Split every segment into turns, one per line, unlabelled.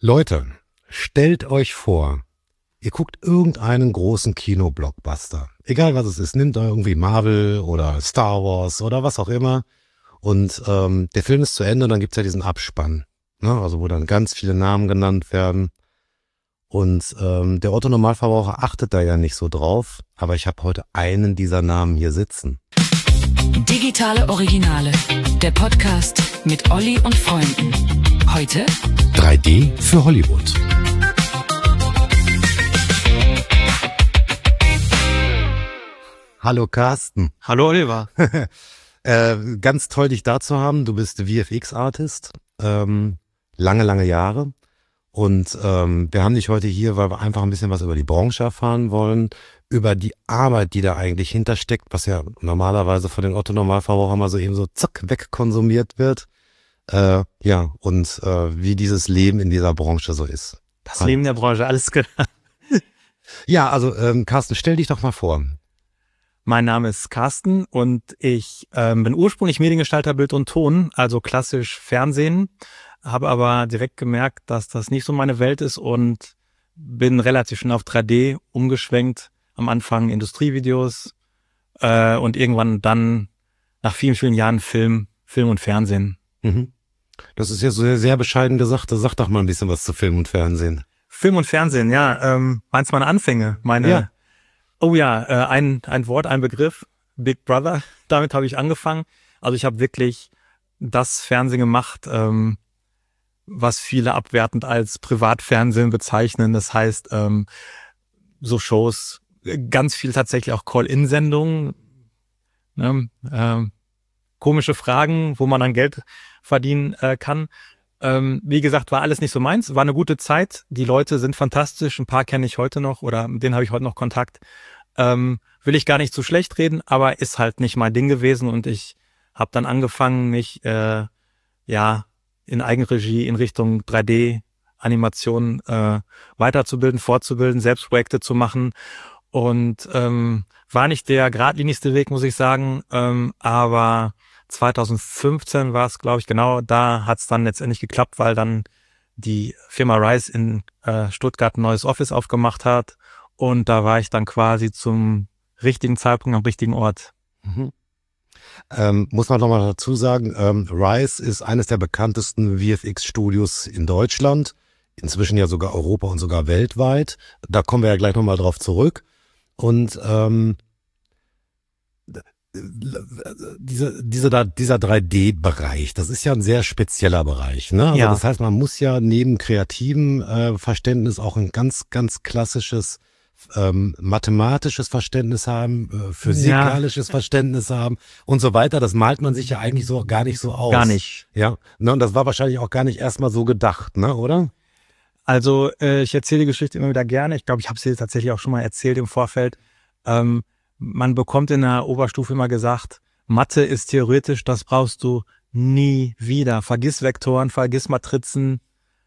Leute, stellt euch vor, ihr guckt irgendeinen großen Kino-Blockbuster. Egal was es ist, nehmt irgendwie Marvel oder Star Wars oder was auch immer. Und der Film ist zu Ende und dann gibt's ja diesen Abspann. Ne? Also wo dann ganz viele Namen genannt werden. Und der Otto-Normalverbraucher achtet da ja nicht so drauf. Aber ich habe heute einen dieser Namen hier sitzen.
Digitale Originale, der Podcast mit Olli und Freunden. Heute
3D für Hollywood. Hallo Carsten.
Hallo Oliver.
Ganz toll, dich da zu haben. Du bist VFX-Artist, lange Jahre. Und wir haben dich heute hier, weil wir einfach ein bisschen was über die Branche erfahren wollen, über die Arbeit, die da eigentlich hintersteckt, was ja normalerweise von den Otto-Normalverbrauchern mal so eben so zack wegkonsumiert wird. Wie dieses Leben in dieser Branche so ist.
Das Leben der Branche, alles klar.
Ja, also Carsten, stell dich doch mal vor.
Mein Name ist Carsten und ich bin ursprünglich Mediengestalter Bild und Ton, also klassisch Fernsehen, habe aber direkt gemerkt, dass das nicht so meine Welt ist und bin relativ schnell auf 3D umgeschwenkt. Am Anfang Industrievideos und irgendwann dann nach vielen Jahren Film und Fernsehen.
Mhm. Das ist ja so sehr bescheiden gesagt. Sag doch mal ein bisschen was zu Film und Fernsehen.
Film und Fernsehen, ja. Meinst meine Anfänge? Ein Wort, ein Begriff. Big Brother. Damit habe ich angefangen. Also ich habe wirklich das Fernsehen gemacht, was viele abwertend als Privatfernsehen bezeichnen. Das heißt, so Shows, ganz viel tatsächlich auch Call-in-Sendungen, komische Fragen, wo man dann Geld verdienen kann. Wie gesagt, war alles nicht so meins, war eine gute Zeit. Die Leute sind fantastisch, ein paar kenne ich heute noch oder mit denen habe ich heute noch Kontakt. Will ich gar nicht zu schlecht reden, aber ist halt nicht mein Ding gewesen und ich habe dann angefangen, mich in Eigenregie in Richtung 3D-Animation weiterzubilden, fortzubilden, selbst Projekte zu machen und war nicht der geradlinigste Weg, muss ich sagen, aber 2015 war es, glaube ich, genau, da hat es dann letztendlich geklappt, weil dann die Firma Rise in Stuttgart ein neues Office aufgemacht hat und da war ich dann quasi zum richtigen Zeitpunkt am richtigen Ort.
Mhm. Muss man nochmal dazu sagen, Rise ist eines der bekanntesten VFX-Studios in Deutschland, inzwischen ja sogar Europa und sogar weltweit. Da kommen wir ja gleich nochmal drauf zurück. Und dieser 3D-Bereich, das ist ja ein sehr spezieller Bereich, ne? Also
Ja.
Das heißt, man muss ja neben kreativem Verständnis auch ein ganz klassisches mathematisches Verständnis haben, physikalisches Verständnis haben und so weiter. Das malt man sich ja eigentlich so gar nicht so aus.
Gar nicht.
Ja, ne? Und das war wahrscheinlich auch gar nicht erstmal so gedacht, ne, oder?
Also ich erzähle die Geschichte immer wieder gerne. Ich glaube, ich habe sie tatsächlich auch schon mal erzählt im Vorfeld. Man bekommt in der Oberstufe immer gesagt, Mathe ist theoretisch, das brauchst du nie wieder. Vergiss Vektoren, vergiss Matrizen.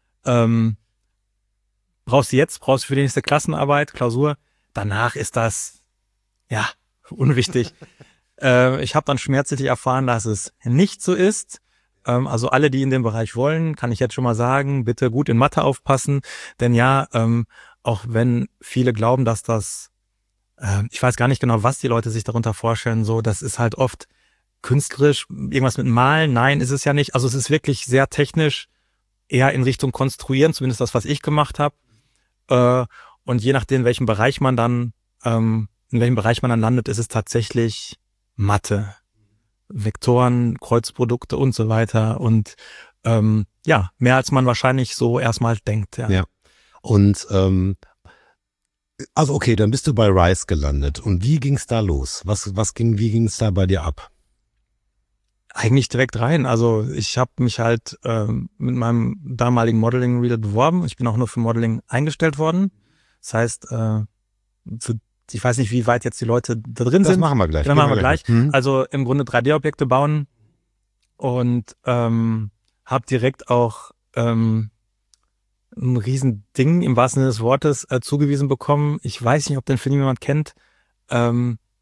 Brauchst du für die nächste Klassenarbeit, Klausur. Danach ist das, unwichtig. Ich habe dann schmerzlich erfahren, dass es nicht so ist. Also alle, die in dem Bereich wollen, kann ich jetzt schon mal sagen, bitte gut in Mathe aufpassen. Denn auch wenn viele glauben, dass das, ich weiß gar nicht genau, was die Leute sich darunter vorstellen, so, das ist halt oft künstlerisch, irgendwas mit Malen. Nein, ist es ja nicht. Also es ist wirklich sehr technisch, eher in Richtung Konstruieren, zumindest das, was ich gemacht habe. Und je nachdem, in welchem Bereich man dann landet, ist es tatsächlich Mathe. Vektoren, Kreuzprodukte und so weiter und mehr als man wahrscheinlich so erstmal denkt.
Ja. Und also okay, dann bist du bei Rise gelandet. Und wie ging's da los? Wie ging's da bei dir ab?
Eigentlich direkt rein. Also ich habe mich halt mit meinem damaligen Modeling-Reader beworben. Ich bin auch nur für Modeling eingestellt worden. Das heißt, ich weiß nicht, wie weit jetzt die Leute da drin sind.
Das machen wir gleich.
Das machen wir gleich. Also im Grunde 3D-Objekte bauen und habe direkt auch ein Riesending im wahrsten Sinne des Wortes zugewiesen bekommen. Ich weiß nicht, ob den Film jemand kennt.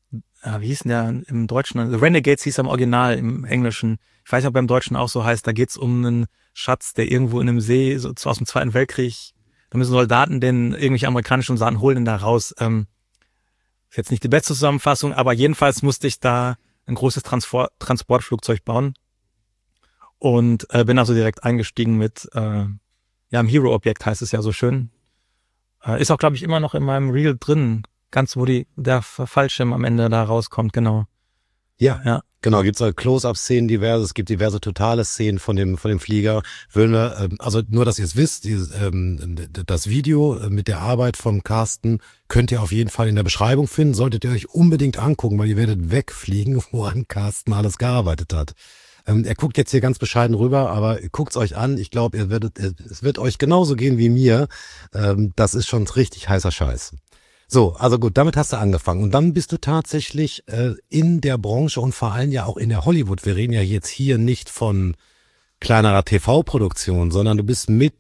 wie hieß denn der im Deutschen? The Renegades hieß er im Original, im Englischen. Ich weiß nicht, ob er im Deutschen auch so heißt. Da geht's um einen Schatz, der irgendwo in einem See, so aus dem Zweiten Weltkrieg, da müssen Soldaten irgendwelche amerikanischen Soldaten holen ihn da raus. Ist jetzt nicht die beste Zusammenfassung, aber jedenfalls musste ich da ein großes Transportflugzeug bauen und bin also direkt eingestiegen mit, im Hero-Objekt heißt es ja so schön. Ist auch, glaube ich, immer noch in meinem Reel drin, ganz wo der Fallschirm am Ende da rauskommt, genau.
Ja. Genau, gibt's halt Close-Up-Szenen diverse, es gibt diverse totale Szenen von dem Flieger. Also nur, dass ihr es wisst, das Video mit der Arbeit von Carsten könnt ihr auf jeden Fall in der Beschreibung finden, solltet ihr euch unbedingt angucken, weil ihr werdet wegfliegen, woran Carsten alles gearbeitet hat. Er guckt jetzt hier ganz bescheiden rüber, aber guckt's euch an. Ich glaube, es wird euch genauso gehen wie mir. Das ist schon richtig heißer Scheiß. So, also gut, damit hast du angefangen. Und dann bist du tatsächlich in der Branche und vor allem ja auch in der Hollywood. Wir reden ja jetzt hier nicht von kleinerer TV-Produktion, sondern du bist mit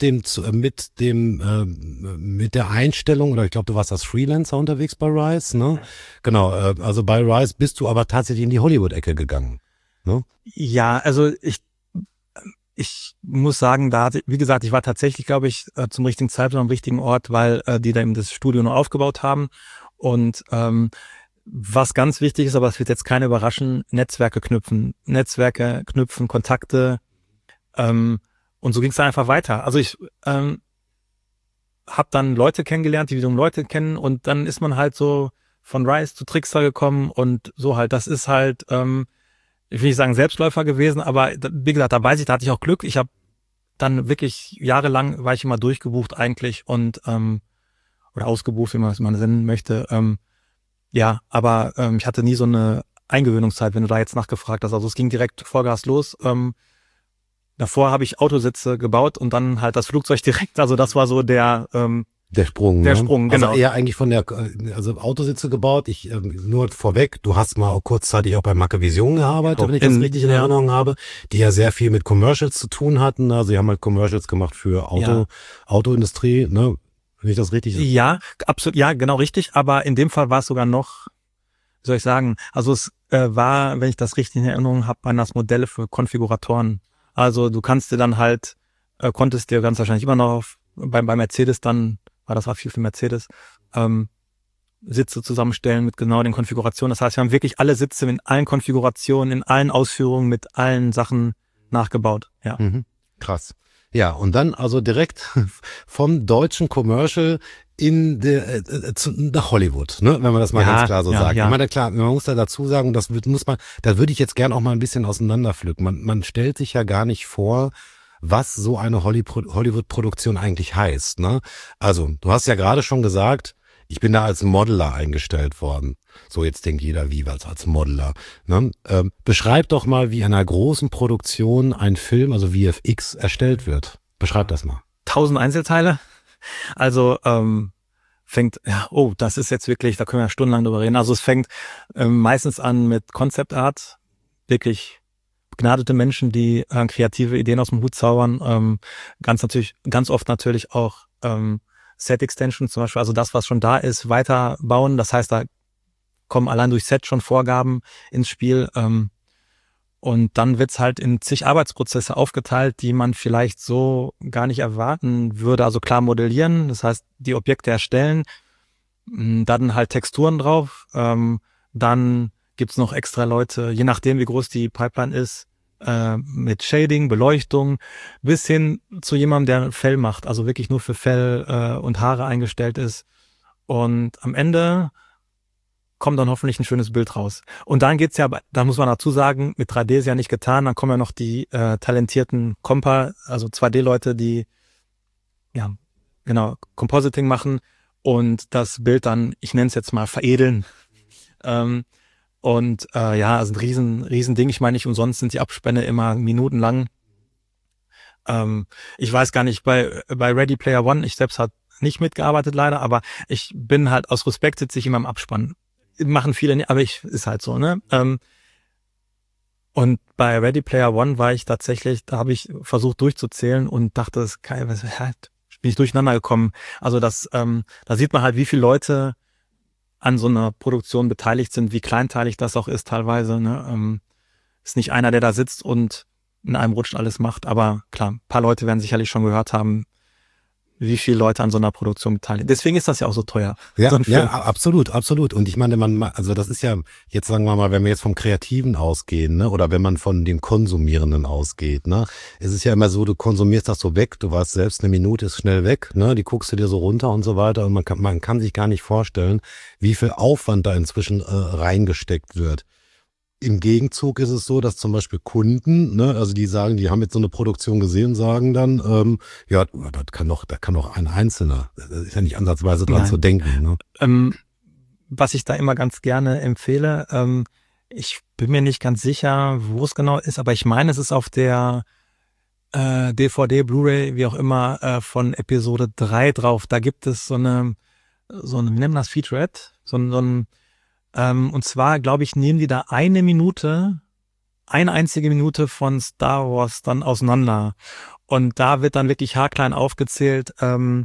der Einstellung, oder ich glaube, du warst als Freelancer unterwegs bei Rise, ne? Genau, also bei Rise bist du aber tatsächlich in die Hollywood-Ecke gegangen, ne?
Ja, also ich muss sagen, wie gesagt, ich war tatsächlich, glaube ich, zum richtigen Zeitpunkt am richtigen Ort, weil die da eben das Studio noch aufgebaut haben. Und was ganz wichtig ist, aber es wird jetzt keine überraschen, Netzwerke knüpfen, Kontakte. Und so ging es dann einfach weiter. Also ich habe dann Leute kennengelernt, die wiederum Leute kennen. Und dann ist man halt so von Rise zu Trickster gekommen und so halt. Das ist halt... ich will nicht sagen Selbstläufer gewesen, aber wie gesagt, da hatte ich auch Glück. Ich habe dann wirklich jahrelang, war ich immer durchgebucht eigentlich und oder ausgebucht, wie man es mal nennen möchte. Aber ich hatte nie so eine Eingewöhnungszeit, wenn du da jetzt nachgefragt hast. Also es ging direkt Vollgas los. Davor habe ich Autositze gebaut und dann halt das Flugzeug direkt. Also das war so der
Sprung,
genau.
Also eher eigentlich also Autositze gebaut. Nur vorweg, du hast mal auch kurzzeitig auch bei Mackevision gearbeitet, wenn ich das richtig in Erinnerung habe, die ja sehr viel mit Commercials zu tun hatten. Also sie haben halt Commercials gemacht für Autoindustrie, ne? Wenn ich das richtig...
Ja, absolut, ja, genau richtig. Aber in dem Fall war es sogar noch, wie soll ich sagen, also es war, wenn ich das richtig in Erinnerung habe, waren das Modelle für Konfiguratoren. Also du konntest dir ganz wahrscheinlich immer noch bei Mercedes dann, das war viel für Mercedes, Sitze zusammenstellen mit genau den Konfigurationen. Das heißt, wir haben wirklich alle Sitze in allen Konfigurationen, in allen Ausführungen, mit allen Sachen nachgebaut. Ja.
Mhm. Krass. Ja, und dann also direkt vom deutschen Commercial nach Hollywood, ne? Wenn man das mal ganz klar so sagt.
Ja.
Ich meine, klar, man muss da dazu sagen, da würde ich jetzt gern auch mal ein bisschen auseinanderpflücken. Man stellt sich ja gar nicht vor, was so eine Hollywood-Produktion eigentlich heißt, ne? Also, du hast ja gerade schon gesagt, ich bin da als Modeler eingestellt worden. So, jetzt denkt jeder, wie was als Modeler, ne? Beschreib doch mal, wie in einer großen Produktion ein Film, also VFX, erstellt wird. Beschreib das mal.
1000 Einzelteile. Also, das ist jetzt wirklich, da können wir ja stundenlang drüber reden. Also es fängt meistens an mit Concept Art, wirklich begnadete Menschen, die kreative Ideen aus dem Hut zaubern, ganz oft natürlich auch Set Extension zum Beispiel, also das, was schon da ist, weiterbauen. Das heißt, da kommen allein durch Set schon Vorgaben ins Spiel und dann wird's halt in zig Arbeitsprozesse aufgeteilt, die man vielleicht so gar nicht erwarten würde. Also klar modellieren, das heißt die Objekte erstellen, dann halt Texturen drauf, dann gibt's noch extra Leute, je nachdem wie groß die Pipeline ist, mit Shading, Beleuchtung, bis hin zu jemandem, der Fell macht, also wirklich nur für Fell und Haare eingestellt ist. Und am Ende kommt dann hoffentlich ein schönes Bild raus. Und dann geht's ja, da muss man dazu sagen, mit 3D ist ja nicht getan, dann kommen ja noch die talentierten also 2D-Leute, die Compositing machen und das Bild dann, ich nenne es jetzt mal, veredeln. Also ein riesen Ding. Ich meine, nicht umsonst sind die Abspänne immer minutenlang. Ich weiß gar nicht, bei Ready Player One, ich selbst habe nicht mitgearbeitet leider, aber ich bin halt aus Respekt sitze ich immer im Abspann. Machen viele nicht, aber ist halt so, ne? Und bei Ready Player One war ich tatsächlich, da habe ich versucht durchzuzählen und dachte, bin ich durcheinander gekommen. Also da sieht man halt, wie viele Leute an so einer Produktion beteiligt sind, wie kleinteilig das auch ist teilweise. Ne? Ist nicht einer, der da sitzt und in einem Rutsch alles macht, aber klar, ein paar Leute werden sicherlich schon gehört haben, wie viele Leute an so einer Produktion beteiligen. Deswegen ist das ja auch so teuer.
Ja,
so ein Film.
ja, absolut, absolut. Und ich meine, also das ist ja, jetzt sagen wir mal, wenn wir jetzt vom Kreativen ausgehen, ne, oder wenn man von dem Konsumierenden ausgeht, ne, es ist ja immer so, du konsumierst das so weg, du weißt selbst, eine Minute ist schnell weg, ne, die guckst du dir so runter und so weiter und man kann sich gar nicht vorstellen, wie viel Aufwand da inzwischen reingesteckt wird. Im Gegenzug ist es so, dass zum Beispiel Kunden, ne, also die sagen, die haben jetzt so eine Produktion gesehen, sagen dann, ja, da kann doch ein Einzelner, das ist ja nicht ansatzweise dran zu denken. Ne?
Was ich da immer ganz gerne empfehle, ich bin mir nicht ganz sicher, wo es genau ist, aber ich meine, es ist auf der DVD, Blu-ray, wie auch immer, von Episode 3 drauf. Da gibt es so eine, wie nennen wir das, Featurette, und zwar, glaube ich, nehmen die da eine einzige Minute von Star Wars dann auseinander. Und da wird dann wirklich haarklein aufgezählt,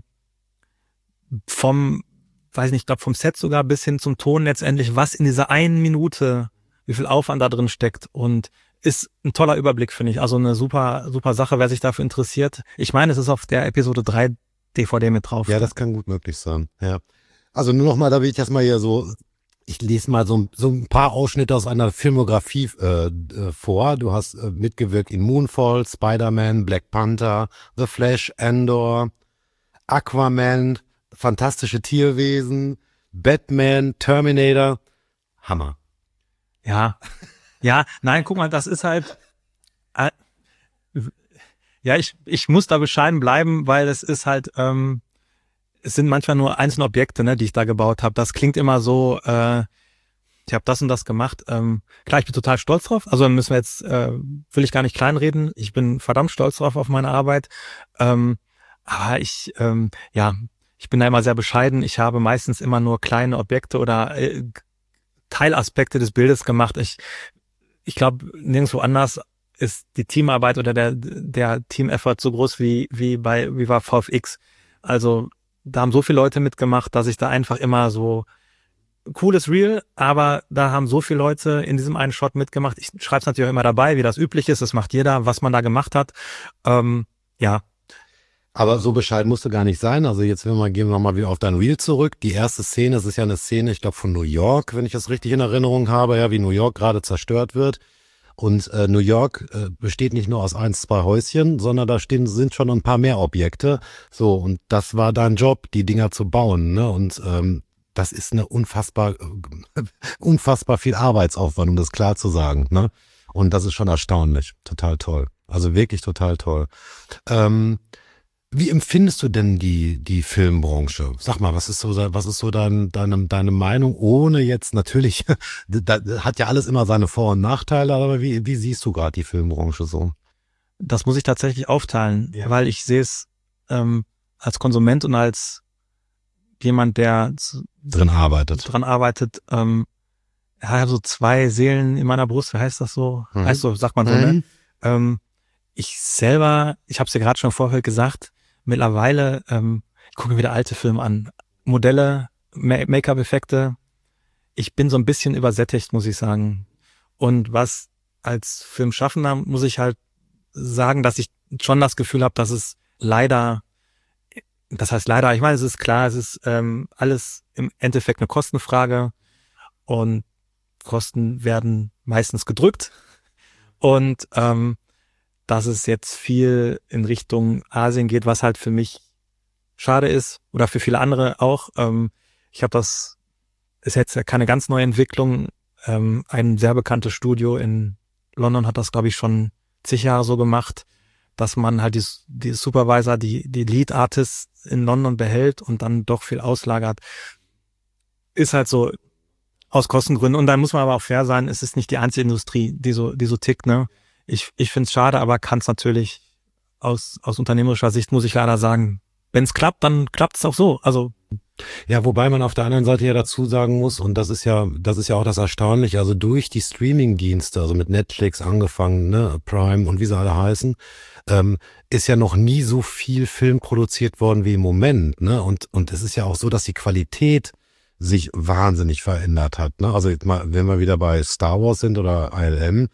vom Set sogar bis hin zum Ton letztendlich, was in dieser einen Minute, wie viel Aufwand da drin steckt. Und ist ein toller Überblick, finde ich. Also eine super, super Sache, wer sich dafür interessiert. Ich meine, es ist auf der Episode 3 DVD mit drauf.
Ja, das kann gut möglich sein. Ja. Also nur noch mal, da will ich das mal hier so, ich lese mal so ein paar Ausschnitte aus einer Filmografie vor. Du hast mitgewirkt in Moonfall, Spider-Man, Black Panther, The Flash, Andor, Aquaman, Fantastische Tierwesen, Batman, Terminator. Hammer.
Ja, nein, guck mal, das ist halt, ja, ich muss da bescheiden bleiben, weil es ist halt, es sind manchmal nur einzelne Objekte, ne, die ich da gebaut habe. Das klingt immer so, ich habe das und das gemacht. Klar, ich bin total stolz drauf. Also dann müssen wir jetzt, will ich gar nicht kleinreden. Ich bin verdammt stolz drauf auf meine Arbeit. Aber ich bin da immer sehr bescheiden. Ich habe meistens immer nur kleine Objekte oder Teilaspekte des Bildes gemacht. Ich glaube, nirgendwo anders ist die Teamarbeit oder der Team-Effort so groß wie bei VFX. Also da haben so viele Leute mitgemacht, dass ich da einfach immer so cooles Reel, aber da haben so viele Leute in diesem einen Shot mitgemacht. Ich schreibe es natürlich auch immer dabei, wie das üblich ist. Das macht jeder, was man da gemacht hat. Ja.
Aber so bescheiden musst du gar nicht sein. Also jetzt gehen wir nochmal wieder auf dein Reel zurück. Die erste Szene, es ist ja eine Szene, ich glaube von New York, wenn ich das richtig in Erinnerung habe, ja, wie New York gerade zerstört wird. Und New York besteht nicht nur aus 1, 2 Häuschen, sondern da sind schon ein paar mehr Objekte. So, und das war dein Job, die Dinger zu bauen. Ne? Und das ist eine unfassbar viel Arbeitsaufwand, um das klar zu sagen. Ne? Und das ist schon erstaunlich. Total toll. Also wirklich total toll. Wie empfindest du denn die Filmbranche? Sag mal, was ist so deine Meinung? Ohne jetzt natürlich, da hat ja alles immer seine Vor- und Nachteile, aber wie siehst du gerade die Filmbranche so?
Das muss ich tatsächlich aufteilen, weil ich sehe es als Konsument und als jemand, der
dran arbeitet.
Ich habe so 2 Seelen in meiner Brust, wie heißt das so? Heißt so, sagt man so, ne? Ich selber, ich habe es ja gerade schon vorher gesagt, mittlerweile, ich gucke mir wieder alte Filme an. Modelle, Make-up-Effekte. Ich bin so ein bisschen übersättigt, muss ich sagen. Und was als Filmschaffender muss ich halt sagen, dass ich schon das Gefühl habe, dass es leider, das heißt leider, ich meine, es ist klar, es ist alles im Endeffekt eine Kostenfrage und Kosten werden meistens gedrückt. Und dass es jetzt viel in Richtung Asien geht, was halt für mich schade ist oder für viele andere auch. Ist jetzt ja keine ganz neue Entwicklung. Ein sehr bekanntes Studio in London hat das, glaube ich, schon zig Jahre so gemacht, dass man halt die Supervisor, die Lead Artists in London behält und dann doch viel auslagert. Ist halt so aus Kostengründen. Und dann muss man aber auch fair sein, es ist nicht die einzige Industrie, die so tickt, ne? Ich finde es schade, aber kann es natürlich aus unternehmerischer Sicht, muss ich leider sagen, wenn es klappt, dann klappt es auch so. Also
ja, wobei man auf der anderen Seite ja dazu sagen muss, und das ist ja auch das Erstaunliche, also durch die Streaming-Dienste, also mit Netflix angefangen, ne, Prime und wie sie alle heißen, ist ja noch nie so viel Film produziert worden wie im Moment, ne? Und es ist ja auch so, dass die Qualität sich wahnsinnig verändert hat. Ne? Also jetzt mal, wenn wir wieder bei Star Wars sind oder ILM,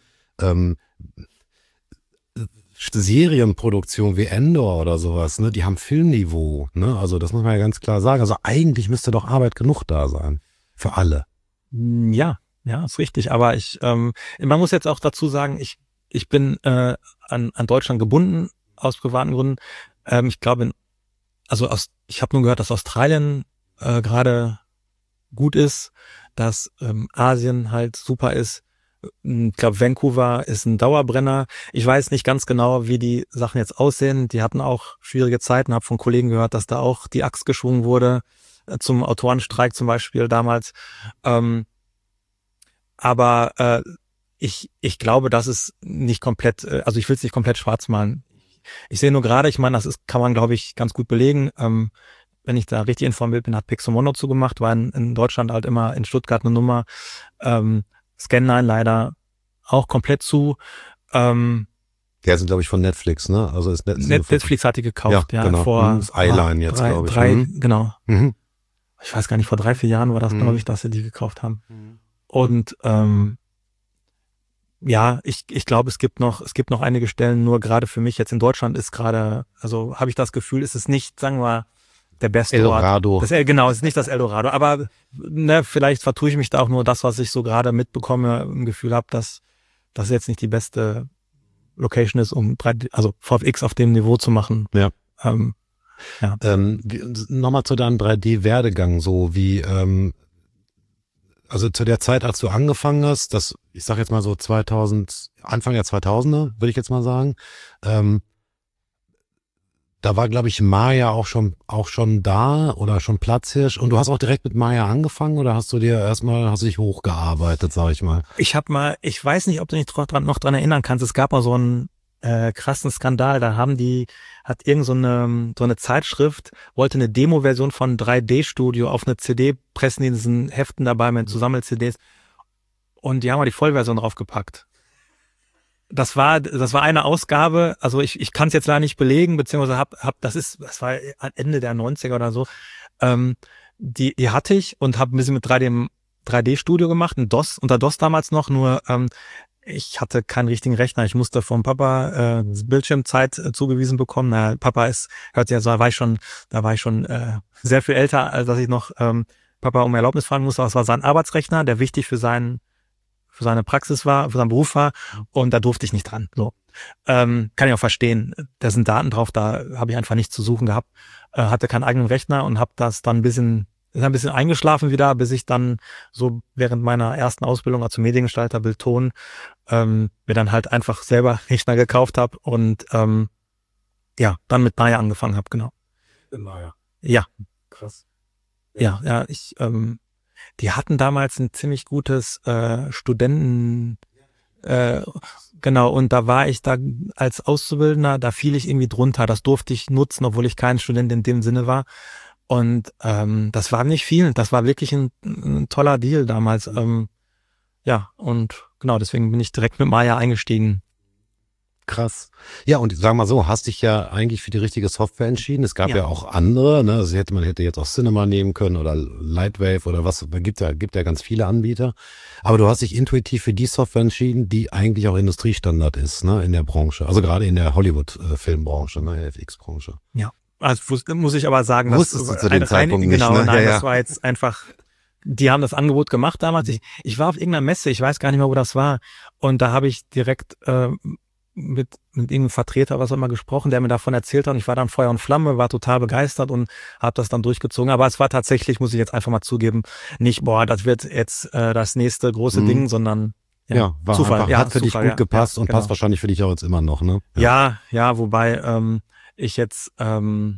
Serienproduktion wie Endor oder sowas, ne, die haben Filmniveau, ne? Also das muss man ja ganz klar sagen. Also eigentlich müsste doch Arbeit genug da sein. Für alle.
Ja, ist richtig. Aber man muss jetzt auch dazu sagen, ich bin an Deutschland gebunden aus privaten Gründen. Ich glaube, ich habe nur gehört, dass Australien gerade gut ist, dass Asien halt super ist. Ich glaube, Vancouver ist ein Dauerbrenner. Ich weiß nicht ganz genau, wie die Sachen jetzt aussehen. Die hatten auch schwierige Zeiten. Habe von Kollegen gehört, dass da auch die Axt geschwungen wurde zum Autorenstreik zum Beispiel damals. Aber ich glaube, das ist nicht komplett, also ich will es nicht komplett schwarz malen. Ich sehe nur gerade, ich meine, kann man, glaube ich, ganz gut belegen. Wenn ich da richtig informiert bin, hat Pixomondo zugemacht, war in Deutschland halt immer in Stuttgart eine Nummer. Scanline leider auch komplett zu.
Der sind, glaube ich, von Netflix, ne? Also ist
Netflix hat die gekauft, ja
genau.
vor
das Eyeline jetzt, glaube ich.
Genau.
Mhm.
Ich weiß gar nicht, vor 3-4 Jahren war das, glaube ich, dass sie die gekauft haben. Und ich glaube, es gibt noch einige Stellen, nur gerade für mich jetzt in Deutschland ist gerade, also habe ich das Gefühl, ist es nicht, sagen wir, der beste
Eldorado.
Ort. Genau, es ist nicht das Eldorado. Aber vielleicht vertue ich mich da auch nur das, was ich so gerade mitbekomme, im Gefühl habe, dass das jetzt nicht die beste Location ist, um VFX auf dem Niveau zu machen.
Ja.
Ja.
Nochmal zu deinem 3D-Werdegang, so wie, also zu der Zeit, als du angefangen hast, ich sag jetzt mal so Anfang der 2000er, würde ich jetzt mal sagen, da war, glaube ich, Maya auch schon da oder schon Platzhirsch. Und du hast auch direkt mit Maya angefangen oder hast du dich hochgearbeitet, sag ich mal?
Ich weiß nicht, ob du dich noch dran erinnern kannst. Es gab mal so einen krassen Skandal. Da hat irgend so eine Zeitschrift, wollte eine Demo-Version von 3D-Studio auf eine CD pressen, in diesen Heften dabei mit so Sammel-CDs. Und die haben mal die Vollversion draufgepackt. Das war eine Ausgabe, also ich kann es jetzt leider nicht belegen, beziehungsweise das war Ende der 90er oder so. Die hatte ich und habe ein bisschen mit 3D-Studio gemacht, unter DOS damals noch, nur ich hatte keinen richtigen Rechner. Ich musste vom Papa Bildschirmzeit zugewiesen bekommen. Papa da war ich schon sehr viel älter, als dass ich noch Papa um Erlaubnis fragen musste. Das war sein Arbeitsrechner, der wichtig für seine Praxis war, für seinen Beruf war, und da durfte ich nicht dran. So. Kann ich auch verstehen. Da sind Daten drauf, da habe ich einfach nichts zu suchen gehabt. Hatte keinen eigenen Rechner und habe das dann ein bisschen eingeschlafen wieder, bis ich dann so während meiner ersten Ausbildung als Mediengestalter Bildton mir dann halt einfach selber Rechner gekauft habe und dann mit Maya angefangen habe, genau.
Maya.
Ja.
Krass.
Ja, die hatten damals ein ziemlich gutes Studenten, genau, und da war ich da als Auszubildender, da fiel ich irgendwie drunter, das durfte ich nutzen, obwohl ich kein Student in dem Sinne war, und das war nicht viel, das war wirklich ein toller Deal damals, und genau, deswegen bin ich direkt mit Maya eingestiegen.
Krass. Ja, und sag mal so, hast dich ja eigentlich für die richtige Software entschieden. Es gab ja auch andere, ne? Also man hätte jetzt auch Cinema nehmen können oder Lightwave oder was. Gibt ja ganz viele Anbieter. Aber du hast dich intuitiv für die Software entschieden, die eigentlich auch Industriestandard ist, ne? In der Branche. Also gerade in der Hollywood-Filmbranche, ne? Der FX-Branche.
Ja. Also muss ich aber sagen,
wusstest du zu dem Zeitpunkt nicht,
genau,
ne?
Nein,
ja.
Das war jetzt einfach, die haben das Angebot gemacht damals. Ich war auf irgendeiner Messe, ich weiß gar nicht mehr, wo das war. Und da habe ich direkt mit irgendeinem Vertreter, was auch immer, gesprochen, der mir davon erzählt hat, und ich war dann Feuer und Flamme, war total begeistert und habe das dann durchgezogen. Aber es war tatsächlich, muss ich jetzt einfach mal zugeben, nicht, das wird jetzt das nächste große Ding, sondern
war
Zufall.
Einfach, hat für dich gut gepasst und
genau.
passt wahrscheinlich für dich auch jetzt immer noch, ne?
Ja, wobei ich jetzt, wir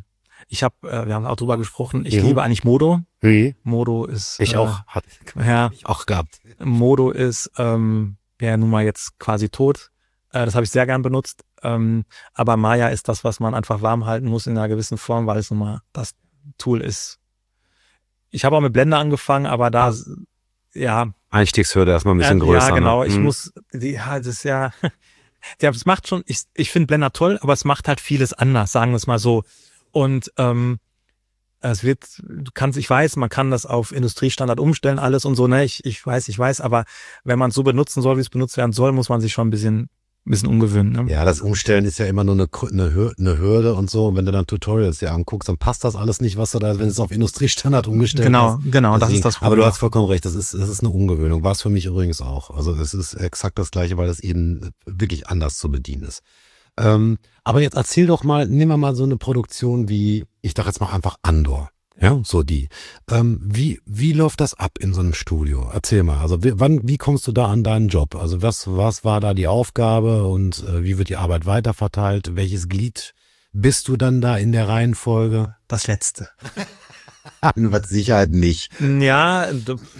haben auch drüber gesprochen, ich liebe eigentlich Modo.
Wie?
Modo ist...
Ich auch.
Ja.
Ich auch gehabt.
Modo ist nun mal jetzt quasi tot. Das habe ich sehr gern benutzt. Aber Maya ist das, was man einfach warm halten muss in einer gewissen Form, weil es nun mal das Tool ist. Ich habe auch mit Blender angefangen, aber da,
Einstiegshürde erstmal ein bisschen größer.
Ja, genau.
Ne?
Ich muss, das ist ja, es macht schon, ich finde Blender toll, aber es macht halt vieles anders, sagen wir es mal so. Und ich weiß, man kann das auf Industriestandard umstellen, alles und so, ne, ich weiß, aber wenn man es so benutzen soll, wie es benutzt werden soll, muss man sich schon ein bisschen umgewöhnen. Ne?
Ja, das Umstellen ist ja immer nur eine Hürde und so. Und wenn du dann Tutorials dir anguckst, dann passt das alles nicht, was du da, wenn es auf Industriestandard umgestellt hast.
Genau, das ist das Problem.
Aber du hast vollkommen recht, das ist eine Ungewöhnung. War es für mich übrigens auch. Also es ist exakt das Gleiche, weil das eben wirklich anders zu bedienen ist. Aber jetzt erzähl doch mal, nehmen wir mal so eine Produktion wie, ich dachte jetzt mal einfach Andor. Ja, so die. Wie läuft das ab in so einem Studio? Erzähl mal. Also wie kommst du da an deinen Job? Also was war da die Aufgabe und wie wird die Arbeit weiterverteilt? Welches Glied bist du dann da in der Reihenfolge?
Das Letzte.
Mit Sicherheit nicht.
Ja,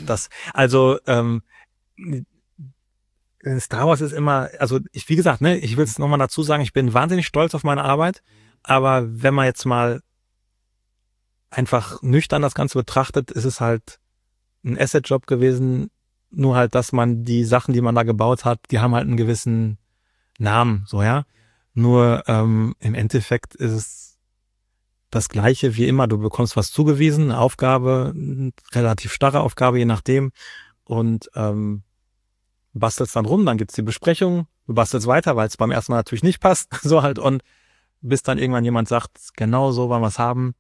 Star Wars ist immer, also wie gesagt, ne, ich will es nochmal dazu sagen, ich bin wahnsinnig stolz auf meine Arbeit, aber wenn man jetzt mal einfach nüchtern das Ganze betrachtet, ist es halt ein Asset-Job gewesen, nur halt, dass man die Sachen, die man da gebaut hat, die haben halt einen gewissen Namen, so, ja. Nur im Endeffekt ist es das Gleiche wie immer. Du bekommst was zugewiesen, eine Aufgabe, eine relativ starre Aufgabe, je nachdem, und bastelst dann rum, dann gibt's die Besprechung, du bastelst weiter, weil es beim ersten Mal natürlich nicht passt, so halt, und bis dann irgendwann jemand sagt, genau so wollen wir es haben.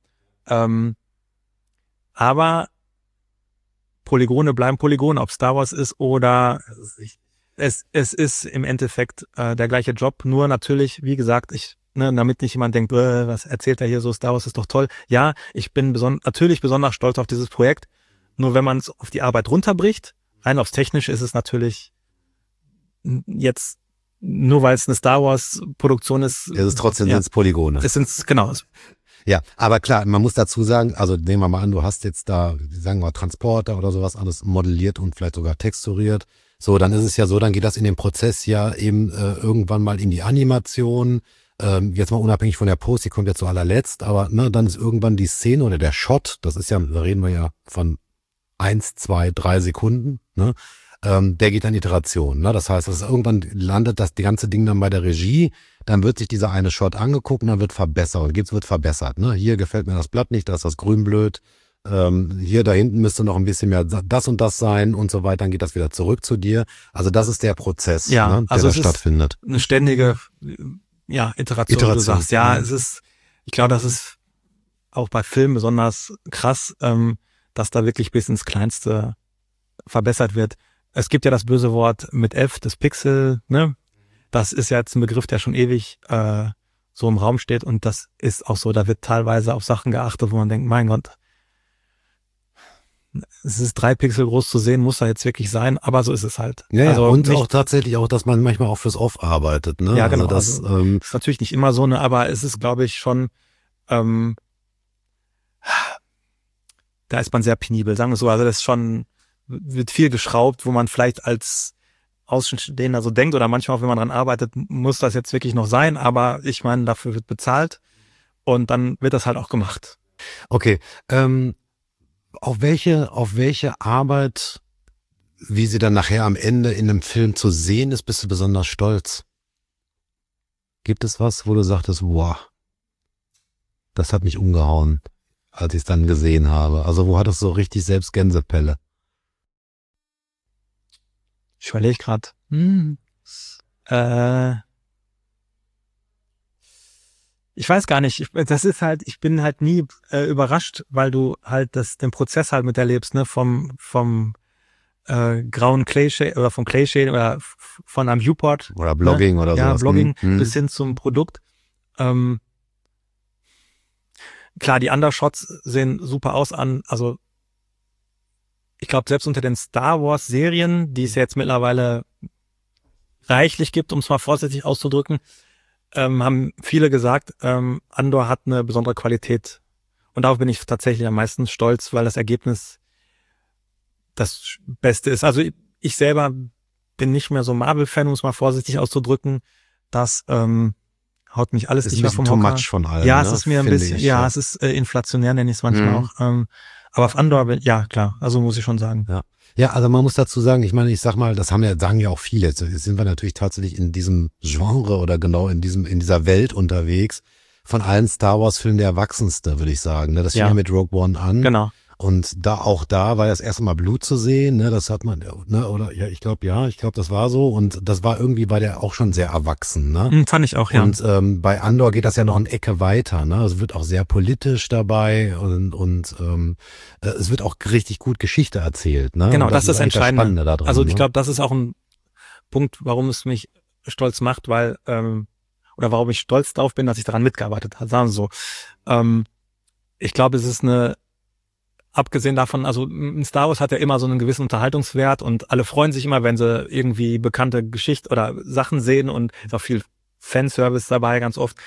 Aber Polygone bleiben Polygone, ob Star Wars ist oder es ist im Endeffekt der gleiche Job, nur natürlich, wie gesagt, damit nicht jemand denkt, was erzählt er hier so, Star Wars ist doch toll. Ja, ich bin natürlich besonders stolz auf dieses Projekt, nur wenn man es auf die Arbeit runterbricht, rein aufs Technische ist es natürlich jetzt, nur weil es eine Star Wars Produktion ist.
Es ist trotzdem sind's Polygone.
Es sind, genau.
Ja, aber klar, man muss dazu sagen, also nehmen wir mal an, du hast jetzt da, sagen wir Transporter oder sowas alles modelliert und vielleicht sogar texturiert. So, dann ist es ja so, dann geht das in den Prozess ja eben irgendwann mal in die Animation. Jetzt mal unabhängig von der Post, die kommt ja zu allerletzt, aber ne, dann ist irgendwann die Szene oder der Shot, das ist ja, da reden wir ja von 1, 2, 3 Sekunden, ne? Der geht dann Iteration, ne? Das heißt, irgendwann landet das ganze Ding dann bei der Regie, dann wird sich dieser eine Shot angeguckt und dann wird verbessert und wird verbessert, ne? Hier gefällt mir das Blatt nicht, da ist das Grün blöd, hier da hinten müsste noch ein bisschen mehr das und das sein und so weiter, dann geht das wieder zurück zu dir. Also das ist der Prozess,
ja,
ne, der
also
da stattfindet.
Eine ständige, Iteration, wie du sagst. Ja, ich glaube, das ist auch bei Filmen besonders krass, dass da wirklich bis ins Kleinste verbessert wird. Es gibt ja das böse Wort mit F, das Pixel, ne? Das ist ja jetzt ein Begriff, der schon ewig so im Raum steht, und das ist auch so, da wird teilweise auf Sachen geachtet, wo man denkt, mein Gott, es ist 3 Pixel groß zu sehen, muss da jetzt wirklich sein, aber so ist es halt.
Ja,
also
und auch tatsächlich auch, dass man manchmal auch fürs Off arbeitet, ne?
Ja, genau.
Also das
ist natürlich nicht immer so, ne, aber es ist, glaube ich, schon, da ist man sehr penibel, sagen wir so, also das ist schon, wird viel geschraubt, wo man vielleicht als Außenstehender so denkt, oder manchmal auch, wenn man dran arbeitet, muss das jetzt wirklich noch sein, aber ich meine, dafür wird bezahlt und dann wird das halt auch gemacht.
Okay, auf welche Arbeit, wie sie dann nachher am Ende in einem Film zu sehen ist, bist du besonders stolz? Gibt es was, wo du sagtest, wow, das hat mich umgehauen, als ich es dann gesehen habe? Also wo hattest du so richtig selbst Gänsepelle?
Ich überlege gerade. Ich weiß gar nicht. Ich bin halt nie überrascht, weil du halt den Prozess halt miterlebst, ne, vom grauen Clay-Shade oder vom Clay-Shade oder von einem Viewport.
Oder Blogging, ne? Oder so.
Ja, Blogging bis hin zum Produkt. Klar, die Undershots sehen super aus also ich glaube, selbst unter den Star Wars Serien, die es jetzt mittlerweile reichlich gibt, um es mal vorsichtig auszudrücken, haben viele gesagt, Andor hat eine besondere Qualität. Und darauf bin ich tatsächlich am meisten stolz, weil das Ergebnis das Beste ist. Also ich selber bin nicht mehr so Marvel-Fan, um es mal vorsichtig auszudrücken. Das haut mich alles nicht mehr vom Hocker.
Too much von allem.
Ja, es ist mir ein bisschen, es ist inflationär, nenne ich es manchmal auch. Aber auf Andor, ja klar, also muss ich schon sagen.
Ja, also man muss dazu sagen, ich meine, ich sag mal, das sagen ja auch viele. Jetzt sind wir natürlich tatsächlich in diesem Genre oder genau in dieser Welt unterwegs von allen Star Wars Filmen der erwachsenste, würde ich sagen. Ne? Das fing ja mit Rogue One an.
Genau.
Und da war das erste Mal Blut zu sehen, ne, das hat man, ne, oder ich glaube, das war so und das war irgendwie, war der auch schon sehr erwachsen, ne?
Fand ich auch, ja.
Und bei Andor geht das ja noch eine Ecke weiter, ne? Es wird auch sehr politisch dabei und es wird auch richtig gut Geschichte erzählt, ne?
Genau,
und
das ist entscheidend.
Spannende da drin,
also ich
ne?
glaube, das ist auch ein Punkt, warum es mich stolz macht, weil oder warum ich stolz drauf bin, dass ich daran mitgearbeitet habe, sagen wir so. Ich glaube, es ist abgesehen davon, also Star Wars hat ja immer so einen gewissen Unterhaltungswert und alle freuen sich immer, wenn sie irgendwie bekannte Geschichte oder Sachen sehen und ist auch viel Fanservice dabei, ganz oft.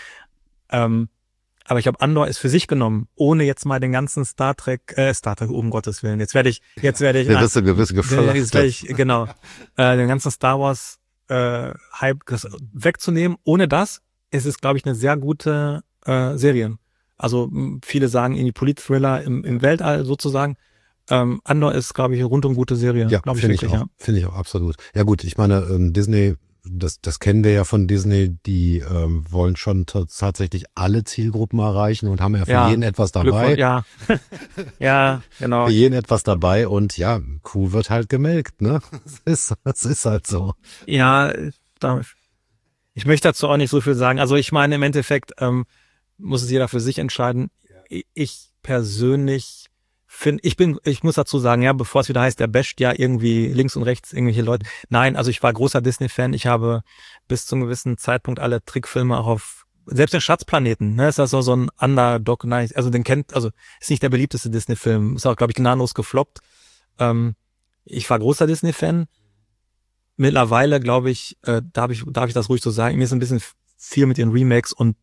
Aber ich glaube, Andor ist für sich genommen, ohne jetzt mal den ganzen Star Trek, um Gottes Willen. Jetzt werde ich
gewisse gefördert.
Genau, den ganzen Star Wars Hype wegzunehmen. Ohne das ist es, glaube ich, eine sehr gute Serie. Also viele sagen irgendwie Polit-Thriller im Weltall sozusagen. Andor ist, glaube ich, eine rundum gute Serie.
Ja, finde ich auch absolut. Ja gut, ich meine, Disney, das kennen wir ja von Disney, die wollen schon tatsächlich alle Zielgruppen erreichen und haben ja für jeden etwas dabei.
Ja, ja, genau.
Für jeden etwas dabei und ja, Kuh wird halt gemelkt, ne? Das ist halt so.
Ja, ich möchte dazu auch nicht so viel sagen. Also ich meine, im Endeffekt muss es jeder für sich entscheiden. Ich persönlich finde, ich muss dazu sagen, ja, bevor es wieder heißt, der basht ja irgendwie links und rechts irgendwelche Leute. Nein, also ich war großer Disney-Fan. Ich habe bis zu einem gewissen Zeitpunkt alle Trickfilme auch selbst den Schatzplaneten, ne, ist das so ein Underdog, also ist nicht der beliebteste Disney-Film. Ist auch, glaube ich, gnadenlos gefloppt. Ich war großer Disney-Fan. Mittlerweile, glaube ich, darf ich das ruhig so sagen, mir ist ein bisschen viel mit den Remakes und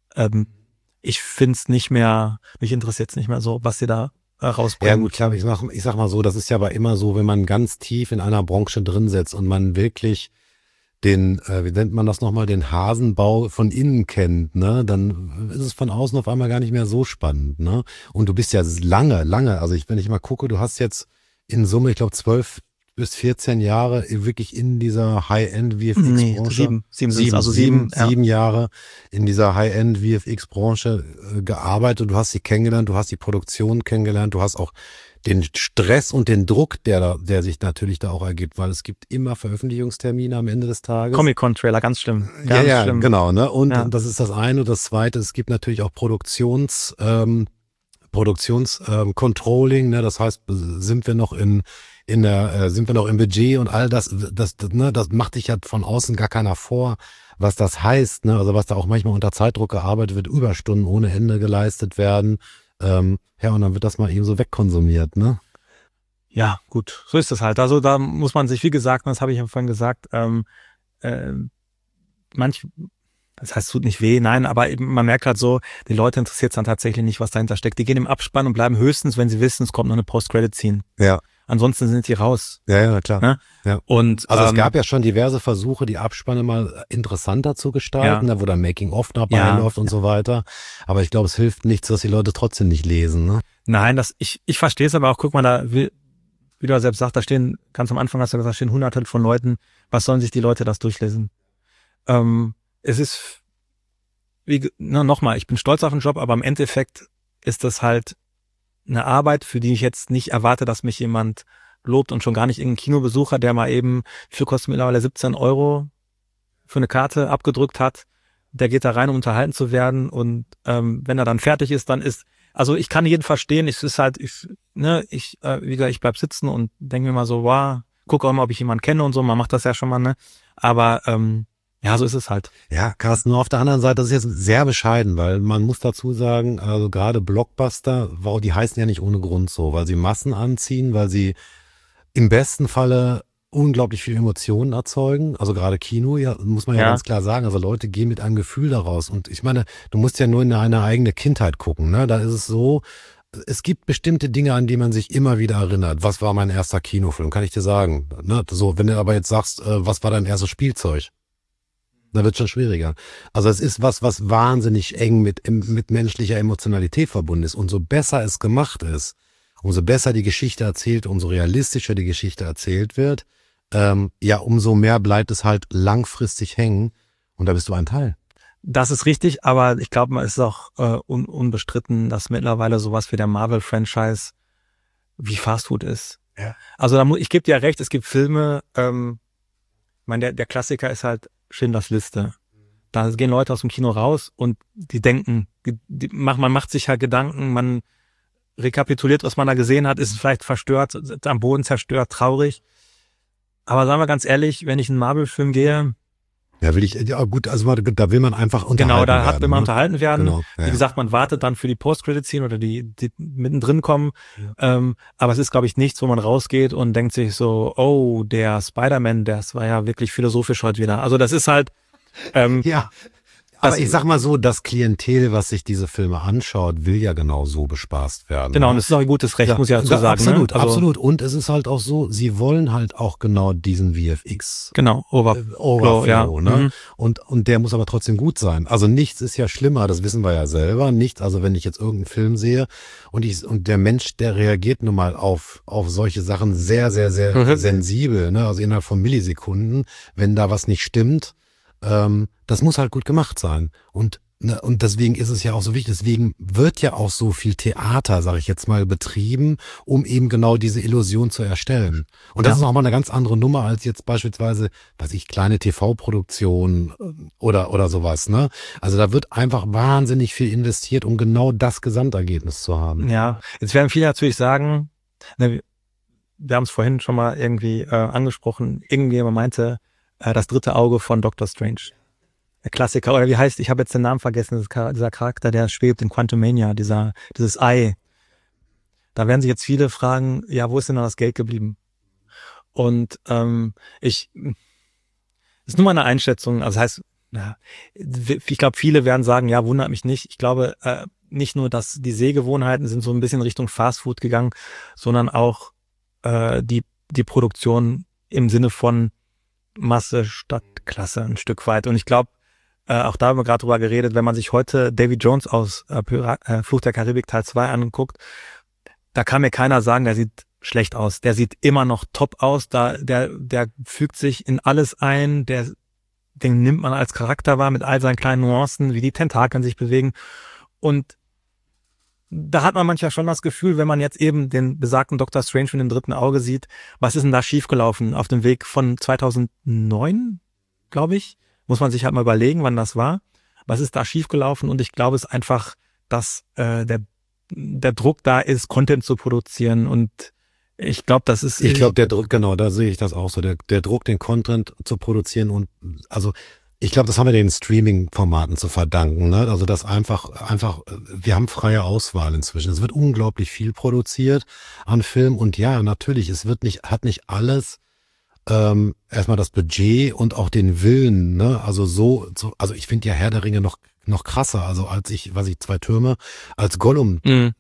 ich find's nicht mehr, mich interessiert es nicht mehr so, was sie da rausbringen.
Ja gut, klar, ich sag mal so, das ist ja aber immer so, wenn man ganz tief in einer Branche drin sitzt und man wirklich den, wie nennt man das nochmal, den Hasenbau von innen kennt, ne, dann ist es von außen auf einmal gar nicht mehr so spannend, ne. Und du bist ja lange, also wenn ich mal gucke, du hast jetzt in Summe, ich glaube 12 bis 14 Jahre wirklich in dieser High-End-VFX-Branche. Sieben Jahre in dieser High-End-VFX-Branche gearbeitet. Du hast sie kennengelernt, du hast die Produktion kennengelernt, du hast auch den Stress und den Druck, der sich natürlich da auch ergibt, weil es gibt immer Veröffentlichungstermine am Ende des Tages.
Comic-Con-Trailer, ganz schlimm.
Ganz schlimm. Genau, ne? Und
ja.
Das ist das eine. Und das zweite, es gibt natürlich auch Produktionscontrolling, ne? Das heißt, sind wir noch im Budget und all das macht dich ja von außen gar keiner vor, was das heißt, ne? Also was da auch manchmal unter Zeitdruck gearbeitet wird, Überstunden ohne Ende geleistet werden. Und dann wird das mal eben so wegkonsumiert, ne?
Ja, gut, so ist es halt. Also da muss man sich, wie gesagt, das habe ich ja vorhin gesagt, das heißt, es tut nicht weh, nein, aber eben, man merkt halt so, die Leute interessiert es dann tatsächlich nicht, was dahinter steckt. Die gehen im Abspann und bleiben höchstens, wenn sie wissen, es kommt noch eine Post-Credit-Scene.
Ja.
Ansonsten sind die raus.
Ja, klar.
Ne?
Ja.
Und,
also es gab ja schon diverse Versuche, die Abspanne mal interessanter zu gestalten, wo dann Making-of dabei läuft und so weiter. Aber ich glaube, es hilft nichts, dass die Leute trotzdem nicht lesen. Ne?
Nein, ich verstehe es aber auch. Guck mal, da, wie du ja selbst sagst, da stehen, ganz am Anfang hast du gesagt, da stehen Hunderte von Leuten. Was sollen sich die Leute das durchlesen? Es ist, nochmal, ich bin stolz auf den Job, aber im Endeffekt ist das halt eine Arbeit, für die ich jetzt nicht erwarte, dass mich jemand lobt und schon gar nicht irgendein Kinobesucher, der mal eben, für kostet mittlerweile 17 € für eine Karte abgedrückt hat. Der geht da rein, um unterhalten zu werden und wenn er dann fertig ist, dann ist, also ich kann jeden verstehen, es ist halt, wie gesagt, ich bleib sitzen und denke mir mal so, wow, gucke auch mal, ob ich jemanden kenne und so, man macht das ja schon mal, ne? Aber ja, so ist es halt.
Ja, Carsten, nur auf der anderen Seite, das ist jetzt sehr bescheiden, weil man muss dazu sagen, also gerade Blockbuster, die heißen ja nicht ohne Grund so, weil sie Massen anziehen, weil sie im besten Falle unglaublich viel Emotionen erzeugen, also gerade Kino, ja, muss man ja ganz klar sagen, also Leute gehen mit einem Gefühl daraus und ich meine, du musst ja nur in deine eigene Kindheit gucken, ne, da ist es so, es gibt bestimmte Dinge, an die man sich immer wieder erinnert. Was war mein erster Kinofilm, kann ich dir sagen, ne, so, wenn du aber jetzt sagst, was war dein erstes Spielzeug? Da wird schon schwieriger. Also es ist was wahnsinnig eng mit menschlicher Emotionalität verbunden ist. Umso besser es gemacht ist, umso besser die Geschichte erzählt, umso realistischer die Geschichte erzählt wird, umso mehr bleibt es halt langfristig hängen und da bist du ein Teil.
Das ist richtig, aber ich glaube, es ist auch unbestritten, dass mittlerweile sowas wie der Marvel-Franchise wie Fastfood ist.
Ja.
Also ich gebe dir ja recht, es gibt Filme, ich meine, der Klassiker ist halt Schindlers Liste. Da gehen Leute aus dem Kino raus und die denken, man macht sich halt Gedanken, man rekapituliert, was man da gesehen hat, ist vielleicht verstört, am Boden zerstört, traurig. Aber sagen wir ganz ehrlich, wenn ich in einen Marvel-Film gehe,
ja gut, also da will man einfach unterhalten werden.
Will man unterhalten werden.
Genau, ja.
Wie gesagt, man wartet dann für die Post-Credit-Scene oder die mittendrin kommen. Ja. Aber es ist, glaube ich, nichts, wo man rausgeht und denkt sich so, oh, der Spider-Man, das war ja wirklich philosophisch heute wieder. Also das ist halt...
ja, aber ich sag mal so, das Klientel, was sich diese Filme anschaut, will ja genau so bespaßt werden.
Genau, und es ist auch ein gutes Recht, muss ich dazu sagen.
Absolut,
ne? Also,
absolut. Und es ist halt auch so, sie wollen halt auch genau diesen VFX.
Genau,
Overflow,
ja.
Ne? Und der muss aber trotzdem gut sein. Also nichts ist ja schlimmer, das wissen wir ja selber. Nichts, also wenn ich jetzt irgendeinen Film sehe und der Mensch, der reagiert nun mal auf solche Sachen sehr, sehr, sehr sensibel, ne? Also innerhalb von Millisekunden, wenn da was nicht stimmt. Das muss halt gut gemacht sein. Und deswegen ist es ja auch so wichtig, deswegen wird ja auch so viel Theater, sage ich jetzt mal, betrieben, um eben genau diese Illusion zu erstellen. Und das ist auch mal eine ganz andere Nummer als jetzt beispielsweise, kleine TV-Produktionen oder sowas, ne? Also da wird einfach wahnsinnig viel investiert, um genau das Gesamtergebnis zu haben.
Ja, jetzt werden viele natürlich sagen, wir haben es vorhin schon mal irgendwie angesprochen, irgendjemand meinte, das dritte Auge von Doctor Strange. Der Klassiker, oder wie heißt, ich habe jetzt den Namen vergessen, dieser Charakter, der schwebt in Quantumania, dieses Ei. Da werden sich jetzt viele fragen, ja, wo ist denn da das Geld geblieben? Und ist nur meine Einschätzung, also das heißt, ich glaube, viele werden sagen, ja, wundert mich nicht. Ich glaube, nicht nur, dass die Sehgewohnheiten sind so ein bisschen Richtung Fastfood gegangen, sondern auch die Produktion im Sinne von Masse statt Klasse ein Stück weit. Und ich glaube, auch da haben wir gerade drüber geredet, wenn man sich heute Davy Jones aus Fluch der Karibik Teil 2 anguckt, da kann mir keiner sagen, der sieht schlecht aus. Der sieht immer noch top aus, der fügt sich in alles ein, den nimmt man als Charakter wahr mit all seinen kleinen Nuancen, wie die Tentakeln sich bewegen. Und da hat man manchmal schon das Gefühl, wenn man jetzt eben den besagten Dr. Strange mit dem dritten Auge sieht, was ist denn da schiefgelaufen auf dem Weg von 2009, glaube ich? Muss man sich halt mal überlegen, wann das war. Was ist da schiefgelaufen? Und ich glaube es einfach, dass der Druck da ist, Content zu produzieren. Und ich glaube, das ist...
Ich glaube, der Druck, genau, da sehe ich das auch so. Der Druck, den Content zu produzieren und also... Ich glaube, das haben wir den Streaming-Formaten zu verdanken, ne? Also das einfach, wir haben freie Auswahl inzwischen. Es wird unglaublich viel produziert an Film und ja, natürlich, hat nicht alles erstmal das Budget und auch den Willen, ne? Also also ich finde ja Herr der Ringe noch krasser. Also als Zwei Türme, als Gollum,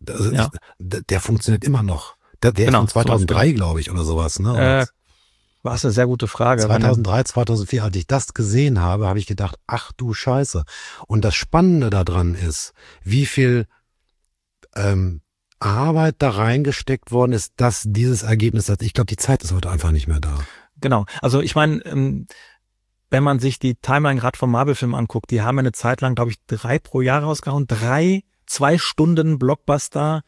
der funktioniert immer noch. Der ist von 2003, glaube ich, oder sowas, ne?
War eine sehr gute Frage.
2003, 2004, als ich das gesehen habe, habe ich gedacht, ach du Scheiße. Und das Spannende daran ist, wie viel Arbeit da reingesteckt worden ist, dass dieses Ergebnis hat. Ich glaube, die Zeit ist heute einfach nicht mehr da.
Genau. Also ich meine, wenn man sich die Timeline gerade vom Marvel-Film anguckt, die haben eine Zeit lang, glaube ich, 3 pro Jahr rausgehauen. 2 Stunden Blockbuster.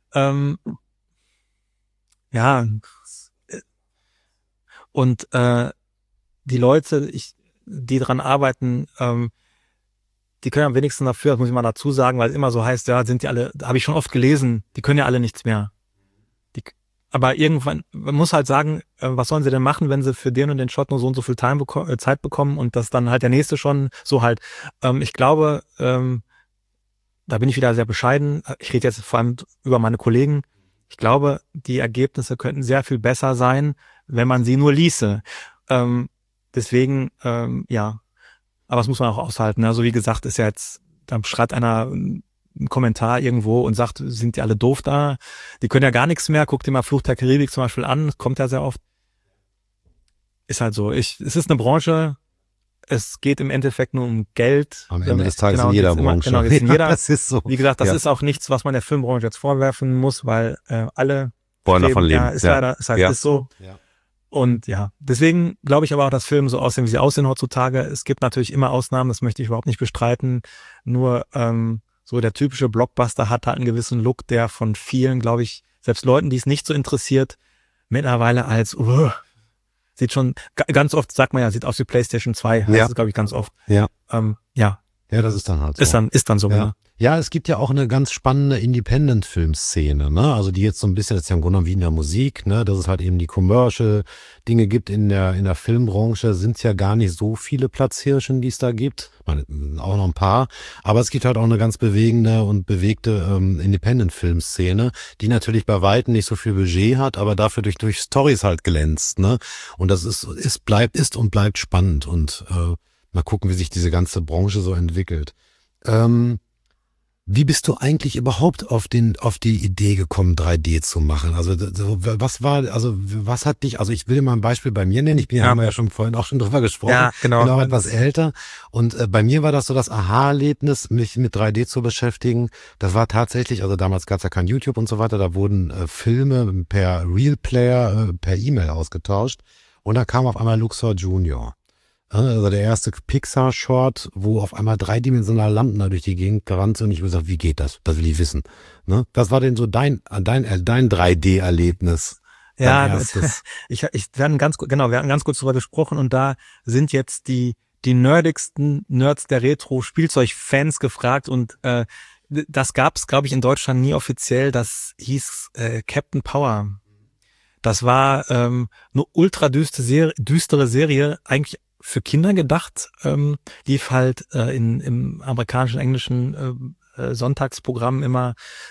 Und die Leute, die dran arbeiten, die können am wenigsten dafür, das muss ich mal dazu sagen, weil es immer so heißt, ja, sind die alle, habe ich schon oft gelesen, die können ja alle nichts mehr. Aber irgendwann, man muss halt sagen, was sollen sie denn machen, wenn sie für den und den Shot nur so und so viel Zeit bekommen und das dann halt der nächste schon so halt. Ich glaube, da bin ich wieder sehr bescheiden. Ich rede jetzt vor allem über meine Kollegen. Ich glaube, die Ergebnisse könnten sehr viel besser sein, wenn man sie nur ließe. Deswegen, ja. Aber das muss man auch aushalten. Also wie gesagt, ist ja jetzt, da schreibt einer einen Kommentar irgendwo und sagt, sind die alle doof da? Die können ja gar nichts mehr. Guck dir mal Fluch der Karibik zum Beispiel an. Kommt ja sehr oft. Ist halt so. Es ist eine Branche. Es geht im Endeffekt nur um Geld.
Am Ende des Tages in jeder Branche.
Genau, in jeder.
Das ist so.
Wie gesagt, das ist auch nichts, was man der Filmbranche jetzt vorwerfen muss, weil alle
wollen davon leben.
Ja, ist leider, ist halt ist so.
Ja.
Und ja, deswegen glaube ich aber auch, dass Filme so aussehen, wie sie aussehen heutzutage. Es gibt natürlich immer Ausnahmen, das möchte ich überhaupt nicht bestreiten. Nur so der typische Blockbuster hat halt einen gewissen Look, der von vielen, glaube ich, selbst Leuten, die es nicht so interessiert, mittlerweile als sieht schon, ganz oft sagt man ja, sieht aus wie PlayStation 2, heißt es, glaube ich, ganz oft.
Ja.
Ja.
Ja, das ist dann halt so.
Ist dann so,
ja.
Ne?
Ja, es gibt ja auch eine ganz spannende Independent-Film-Szene, ne? Also die jetzt so ein bisschen, das ist ja im Grunde genommen wie in der Musik, ne? Dass es halt eben die Commercial-Dinge gibt in der Filmbranche, sind ja gar nicht so viele Platzhirschen, die es da gibt. Ich meine, auch noch ein paar. Aber es gibt halt auch eine ganz bewegende und bewegte Independent-Film-Szene, die natürlich bei Weitem nicht so viel Budget hat, aber dafür durch Storys halt glänzt, ne? Und das ist und bleibt spannend und mal gucken, wie sich diese ganze Branche so entwickelt. Wie bist du eigentlich überhaupt auf die Idee gekommen, 3D zu machen? Also was hat dich, also ich will dir mal ein Beispiel bei mir nennen, haben wir ja schon vorhin auch schon drüber gesprochen.
Ja, genau.
Ich bin auch etwas älter und bei mir war das so das Aha-Erlebnis, mich mit 3D zu beschäftigen. Das war tatsächlich, also damals gab es ja kein YouTube und so weiter, da wurden Filme per Real Player per E-Mail ausgetauscht und da kam auf einmal Luxor Junior. Also der erste Pixar-Short, wo auf einmal dreidimensionale Lampen da durch die Gegend gerannt sind und ich habe gesagt, wie geht das? Das will ich wissen. Ne? Das war denn so dein 3D-Erlebnis.
Ja, wir hatten ganz kurz drüber gesprochen und da sind jetzt die nerdigsten Nerds der Retro-Spielzeug-Fans gefragt und das gab's, glaube ich, in Deutschland nie offiziell. Das hieß Captain Power. Das war eine ultra düstere Serie, eigentlich für Kinder gedacht, lief halt im amerikanischen, englischen Sonntagsprogramm immer.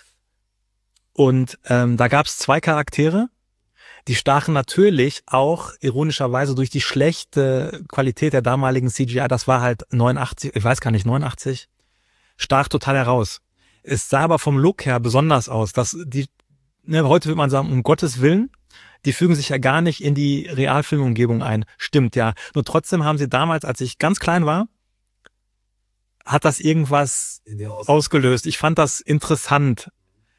Und da gab es 2 Charaktere, die stachen natürlich auch ironischerweise durch die schlechte Qualität der damaligen CGI, das war halt 89, stach total heraus. Es sah aber vom Look her besonders aus. Heute würde man sagen, um Gottes Willen, die fügen sich ja gar nicht in die Realfilmumgebung ein. Stimmt, ja. Nur trotzdem haben sie damals, als ich ganz klein war, hat das irgendwas ausgelöst. Ich fand das interessant.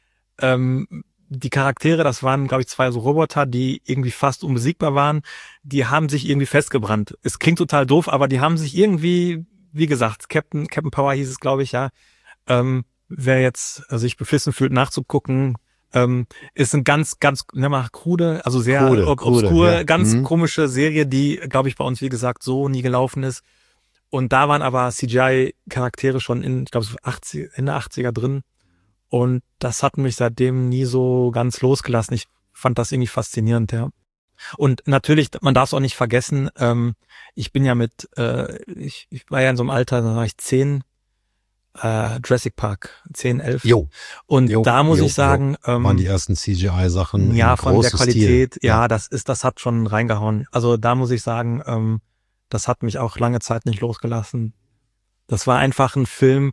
Die Charaktere, das waren, glaube ich, 2 so Roboter, die irgendwie fast unbesiegbar waren. Die haben sich irgendwie festgebrannt. Es klingt total doof, aber die haben sich irgendwie, wie gesagt, Captain Power hieß es, glaube ich, ja. Wer jetzt sich beflissen fühlt, nachzugucken, ist ein ganz krude, also sehr obskur, ja. Ganz komische Serie, die, glaube ich, bei uns, wie gesagt, so nie gelaufen ist. Und da waren aber CGI-Charaktere schon ich glaube, Ende 80er drin. Und das hat mich seitdem nie so ganz losgelassen. Ich fand das irgendwie faszinierend, ja. Und natürlich, man darf es auch nicht vergessen, ich bin ja ich war ja in so einem Alter, da war ich 10, Jurassic Park 10, 11. Und da muss ich sagen,
waren die ersten CGI-Sachen.
Ja, von der Qualität,
Stil.
ja, das hat schon reingehauen. Also da muss ich sagen, das hat mich auch lange Zeit nicht losgelassen. Das war einfach ein Film,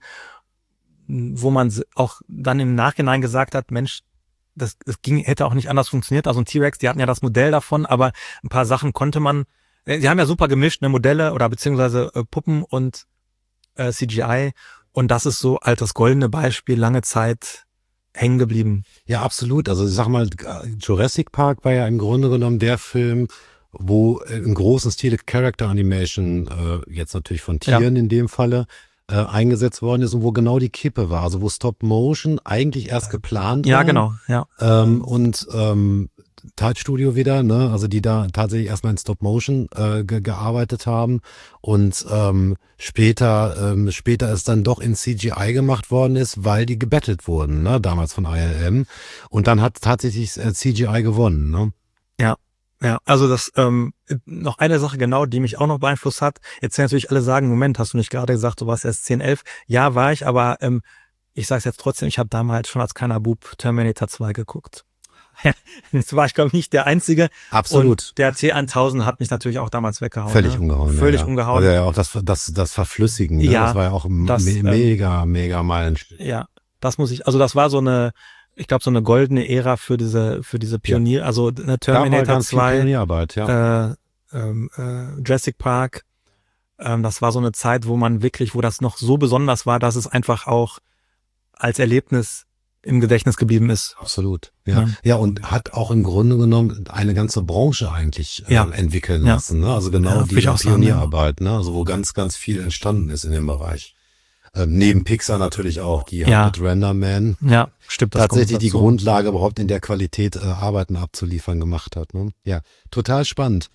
wo man auch dann im Nachhinein gesagt hat, Mensch, das hätte auch nicht anders funktioniert. Also ein T-Rex, die hatten ja das Modell davon, aber ein paar Sachen konnte man, sie haben ja super gemischt, ne, Modelle oder beziehungsweise Puppen und CGI. Und das ist so als das goldene Beispiel lange Zeit hängen geblieben.
Ja, absolut. Also ich sag mal, Jurassic Park war ja im Grunde genommen der Film, wo im großen Stil Character Animation, jetzt natürlich von Tieren in dem Falle, eingesetzt worden ist und wo genau die Kippe war. Also wo Stop Motion eigentlich erst geplant war.
Ja, genau. Ja.
Und Tide Studio wieder, ne? Also die da tatsächlich erstmal in Stop Motion gearbeitet haben und später es dann doch in CGI gemacht worden ist, weil die gebettelt wurden, ne? Damals von ILM. Und dann hat tatsächlich CGI gewonnen, ne?
Ja, also das noch eine Sache genau, die mich auch noch beeinflusst hat. Jetzt werden natürlich alle sagen, Moment, hast du nicht gerade gesagt, du warst erst 10, 11? Ja, war ich, aber ich sage es jetzt trotzdem, ich habe damals schon als kleiner Bub Terminator 2 geguckt. Jetzt war ich, glaube ich, nicht der Einzige.
Absolut.
Und der T1000 hat mich natürlich auch damals weggehauen.
Völlig umgehauen.
Völlig umgehauen.
Also ja auch das Verflüssigen, ne?
Ja,
das war ja auch mega Meilenstein.
Ja, das war so eine, ich glaube, so eine goldene Ära für diese Pionier, also eine Terminator 2,
Pionierarbeit, ja.
Jurassic Park. Das war so eine Zeit, wo das noch so besonders war, dass es einfach auch als Erlebnis im Gedächtnis geblieben ist.
Absolut. Ja, und hat auch im Grunde genommen eine ganze Branche eigentlich entwickeln lassen. Ne? Also genau die Pionierarbeit, ne? Also wo ganz, ganz viel entstanden ist in dem Bereich. Neben Pixar natürlich auch, die haben mit RenderMan
stimmt,
tatsächlich die Grundlage überhaupt in der Qualität Arbeiten abzuliefern gemacht hat. Ne? Ja, total spannend.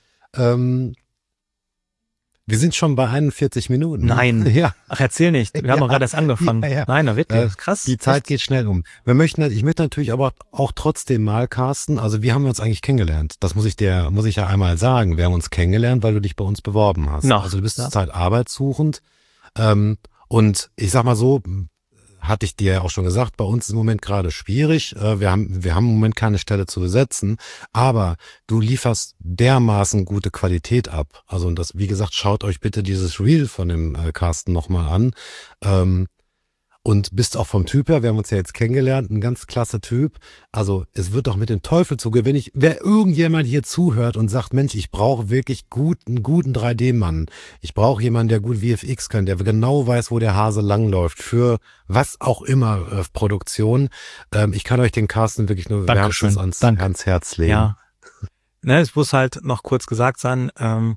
Wir sind schon bei 41 Minuten.
Nein. Ja. Ach, erzähl nicht. Wir haben doch gerade erst angefangen.
Ja.
Nein, na wirklich. Krass.
Die Zeit geht schnell um. Ich möchte natürlich aber auch trotzdem mal, Carsten, also wie haben wir uns eigentlich kennengelernt? Das muss ich ja einmal sagen. Wir haben uns kennengelernt, weil du dich bei uns beworben hast. Also du bist zurzeit arbeitssuchend. Und ich sag mal so, hatte ich dir ja auch schon gesagt, bei uns ist im Moment gerade schwierig. Wir haben im Moment keine Stelle zu besetzen, aber du lieferst dermaßen gute Qualität ab. Also und das, wie gesagt, schaut euch bitte dieses Reel von dem Carsten nochmal an. Und bist auch vom Typ her, wir haben uns ja jetzt kennengelernt, ein ganz klasse Typ. Also es wird doch mit dem Teufel zugehen, wer irgendjemand hier zuhört und sagt, Mensch, ich brauche wirklich einen guten 3D-Mann. Ich brauche jemanden, der gut VFX kann, der genau weiß, wo der Hase langläuft, für was auch immer Produktion. Ich kann euch den Carsten wirklich nur wärmstens ans Herz legen.
Ja. Ne, es muss halt noch kurz gesagt sein,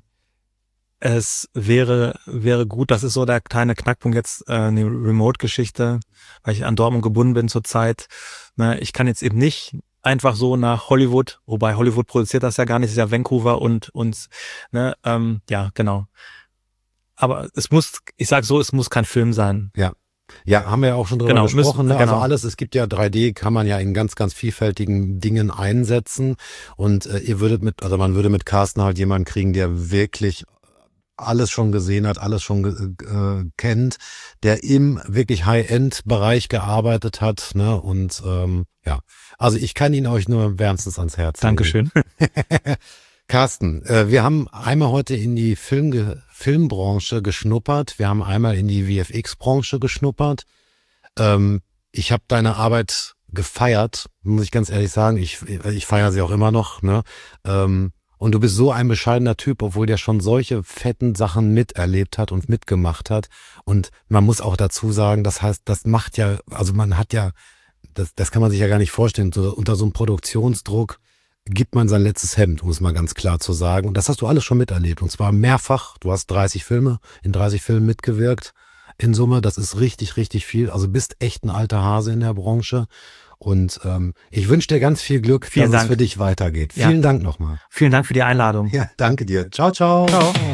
es wäre gut, das ist so der kleine Knackpunkt jetzt, eine Remote-Geschichte, weil ich an Dortmund gebunden bin zurzeit. Ich kann jetzt eben nicht einfach so nach Hollywood, wobei Hollywood produziert das ja gar nicht, es ist ja Vancouver und ne, ja, genau. Aber es muss kein Film sein.
Ja, haben wir ja auch schon drüber gesprochen. Ne? Also es gibt ja 3D, kann man ja in ganz, ganz vielfältigen Dingen einsetzen. Und man würde mit Carsten halt jemanden kriegen, der wirklich alles schon gesehen hat, alles schon kennt, der im wirklich High-End-Bereich gearbeitet hat, ne? Und also ich kann ihn euch nur wärmstens ans Herz legen.
Dankeschön.
Carsten, wir haben einmal heute in die Filmbranche geschnuppert, wir haben einmal in die VFX-Branche geschnuppert. Ich habe deine Arbeit gefeiert, muss ich ganz ehrlich sagen. Ich feiere sie auch immer noch, ne? Und du bist so ein bescheidener Typ, obwohl der schon solche fetten Sachen miterlebt hat und mitgemacht hat. Und man muss auch dazu sagen, das heißt, das macht ja, also man hat ja, das kann man sich ja gar nicht vorstellen, so, unter so einem Produktionsdruck gibt man sein letztes Hemd, um es mal ganz klar zu sagen. Und das hast du alles schon miterlebt. Und zwar mehrfach. Du hast in 30 Filmen mitgewirkt. In Summe, das ist richtig, richtig viel. Also bist echt ein alter Hase in der Branche. Und ich wünsche dir ganz viel Glück, dass es für dich weitergeht. Vielen Dank nochmal.
Vielen Dank für die Einladung.
Ja, danke dir. Ciao, ciao.
Ciao.